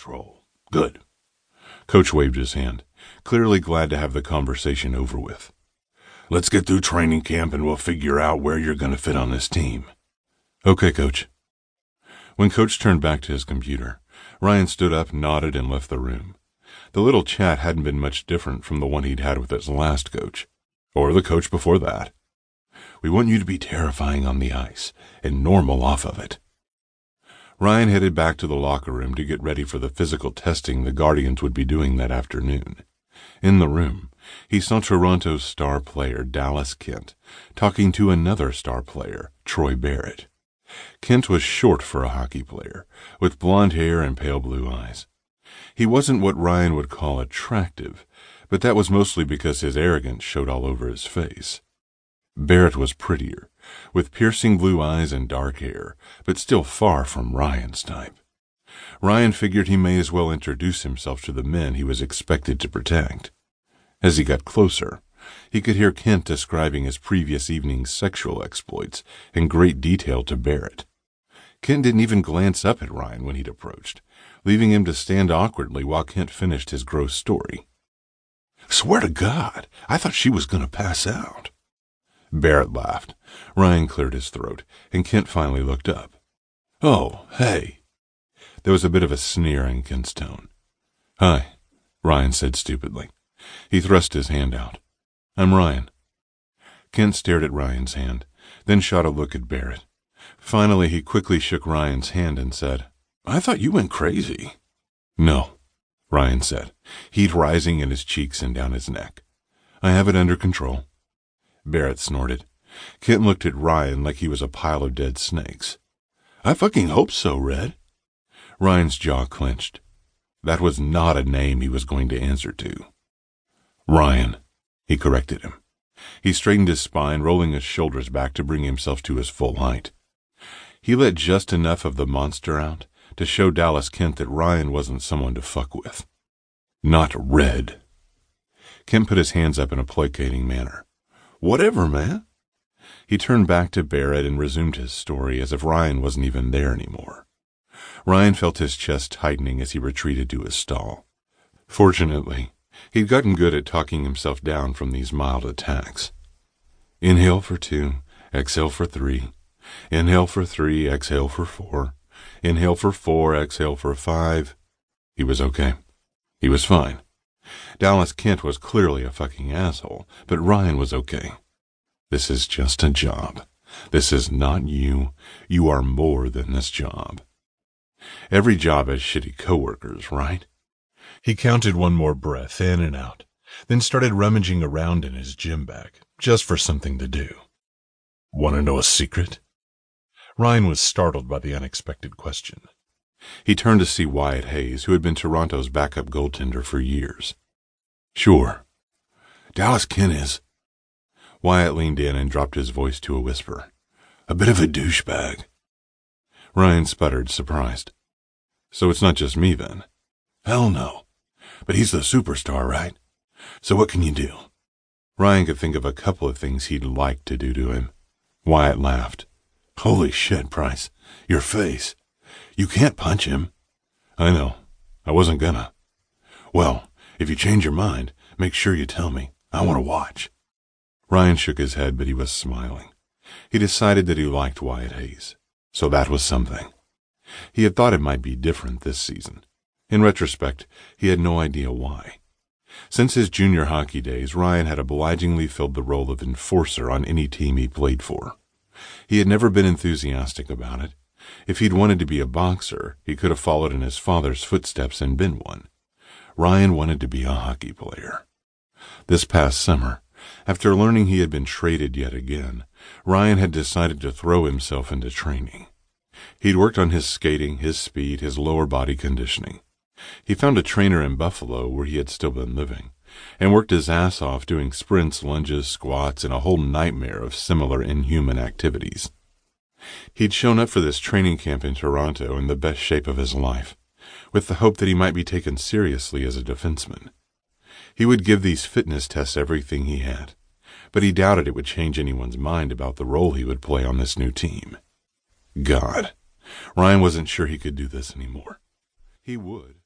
control. Good. Coach waved his hand, clearly glad to have the conversation over with. Let's get through training camp and we'll figure out where you're going to fit on this team. Okay, Coach. When Coach turned back to his computer, Ryan stood up, nodded, and left the room. The little chat hadn't been much different from the one he'd had with his last coach, or the coach before that. We want you to be terrifying on the ice and normal off of it. Ryan headed back to the locker room to get ready for the physical testing the Guardians would be doing that afternoon. In the room, he saw Toronto's star player, Dallas Kent, talking to another star player, Troy Barrett. Kent was short for a hockey player, with blonde hair and pale blue eyes. He wasn't what Ryan would call attractive, but that was mostly because his arrogance showed all over his face. Barrett was prettier, with piercing blue eyes and dark hair, but still far from Ryan's type. Ryan figured he may as well introduce himself to the men he was expected to protect. As he got closer, he could hear Kent describing his previous evening's sexual exploits in great detail to Barrett. Kent didn't even glance up at Ryan when he'd approached, leaving him to stand awkwardly while Kent finished his gross story. Swear to God, I thought she was going to pass out. Barrett laughed. Ryan cleared his throat, and Kent finally looked up. Oh, hey. There was a bit of a sneer in Kent's tone. Hi, Ryan said stupidly. He thrust his hand out. I'm Ryan. Kent stared at Ryan's hand, then shot a look at Barrett. Finally, he quickly shook Ryan's hand and said, I thought you went crazy. No, Ryan said, heat rising in his cheeks and down his neck. I have it under control. Barrett snorted. Kent looked at Ryan like he was a pile of dead snakes. I fucking hope so, Red. Ryan's jaw clenched. That was not a name he was going to answer to. Ryan, he corrected him. He straightened his spine, rolling his shoulders back to bring himself to his full height. He let just enough of the monster out to show Dallas Kent that Ryan wasn't someone to fuck with. Not Red. Kent put his hands up in a placating manner. Whatever, man. He turned back to Barrett and resumed his story as if Ryan wasn't even there anymore. Ryan felt his chest tightening as he retreated to his stall. Fortunately, he'd gotten good at talking himself down from these mild attacks. Inhale for 2, exhale for 3. Inhale for 3, exhale for 4. Inhale for 4, exhale for 5. He was okay. He was fine. Dallas Kent was clearly a fucking asshole, but Ryan was okay. This is just a job. This is not you. You are more than this job. Every job has shitty coworkers, right? He counted one more breath in and out, then started rummaging around in his gym bag, just for something to do. Want to know a secret? Ryan was startled by the unexpected question. He turned to see Wyatt Hayes, who had been Toronto's backup goaltender for years. Sure. Dallas Kent is. Wyatt leaned in and dropped his voice to a whisper. A bit of a douchebag. Ryan sputtered, surprised. So it's not just me, then? Hell no. But he's the superstar, right? So what can you do? Ryan could think of a couple of things he'd like to do to him. Wyatt laughed. Holy shit, Price. Your face. You can't punch him. I know. I wasn't gonna. Well, if you change your mind, make sure you tell me. I want to watch. Ryan shook his head, but he was smiling. He decided that he liked Wyatt Hayes. So that was something. He had thought it might be different this season. In retrospect, he had no idea why. Since his junior hockey days, Ryan had obligingly filled the role of enforcer on any team he played for. He had never been enthusiastic about it. If he'd wanted to be a boxer, he could have followed in his father's footsteps and been one. Ryan wanted to be a hockey player. This past summer, after learning he had been traded yet again, Ryan had decided to throw himself into training. He'd worked on his skating, his speed, his lower body conditioning. He found a trainer in Buffalo, where he had still been living, and worked his ass off doing sprints, lunges, squats, and a whole nightmare of similar inhuman activities. He'd shown up for this training camp in Toronto in the best shape of his life, with the hope that he might be taken seriously as a defenseman. He would give these fitness tests everything he had, but he doubted it would change anyone's mind about the role he would play on this new team. God, Ryan wasn't sure he could do this anymore. He would.